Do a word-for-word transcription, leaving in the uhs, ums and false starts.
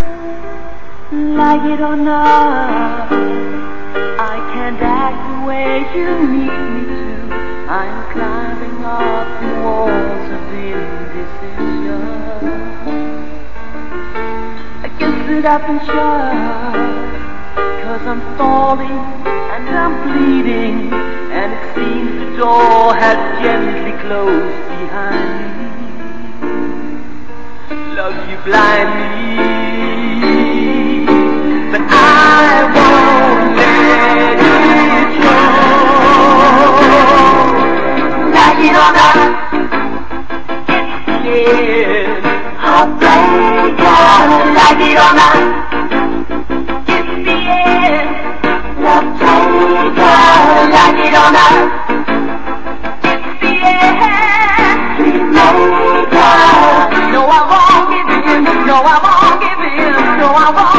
Like it or not, I can't act the way you need me to. I'm climbing up the walls of indecision. I guess that I've been shot, cause I'm falling and I'm bleeding, and it seems the door has gently closed behind me. Love, you blind me, but I won't let it go. Like it or not, it's the end. Heartbreaker, like it or not, it's the end. Love taker, like it or not, it's the end. Dream maker, no I won't give in, no I won't give in, no I won't.